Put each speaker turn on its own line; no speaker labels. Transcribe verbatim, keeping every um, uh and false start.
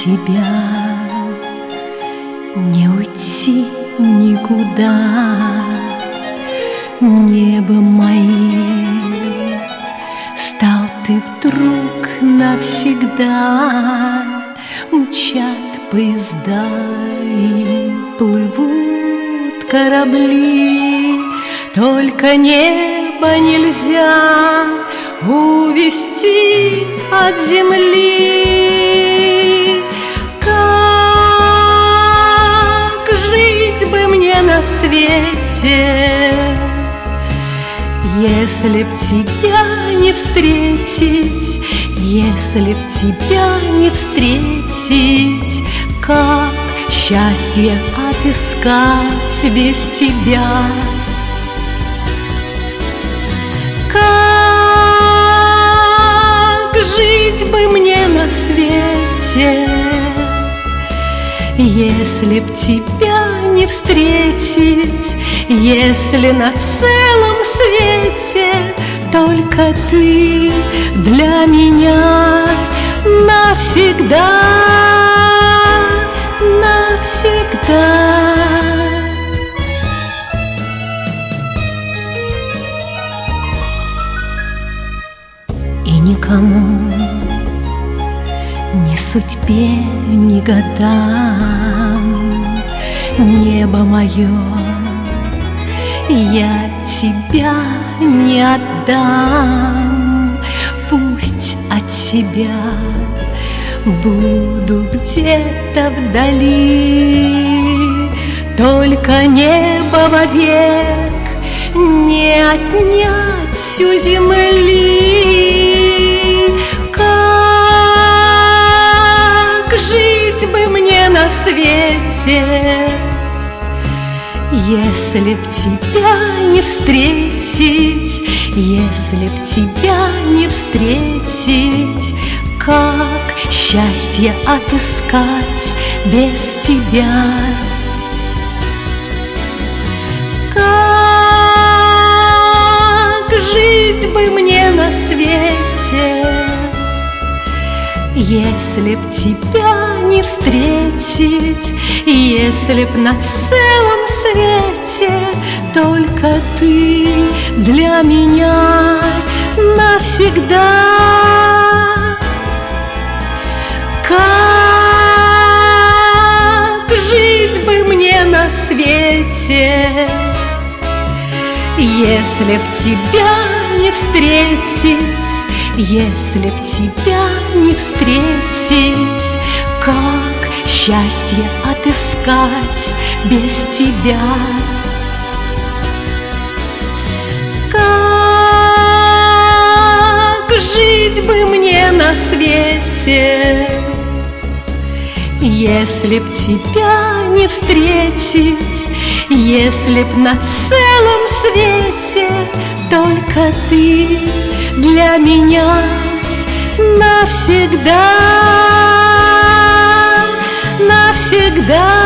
тебя не уйти никуда. Небо мое, стал ты вдруг навсегда. Мчат поезда и плывут корабли, только небо нельзя увести от земли. Как жить бы мне на свете, если б тебя не встретить, если б тебя не встретить? Как счастье отыскать без тебя? Как жить бы мне на свете, если б тебя не встретить, если на целом свете только ты для меня навсегда, навсегда. И никому, ни судьбе, ни годам, небо мое, я тебя не отдам. Пусть от тебя буду где-то вдали, только небо вовек не отнять всю земли. Как жить бы мне на свете, если б тебя не встретить, если б тебя не встретить? Как счастье отыскать без тебя? Как жить бы мне на свете, если б тебя не встретить, если б на целом свете только ты для меня навсегда? Как жить бы мне на свете, если б тебя не встретить, если б тебя не встретить? Как счастье отыскать без тебя? Как жить бы мне на свете, если б тебя не встретить, если б на целом свете только ты для меня навсегда, навсегда.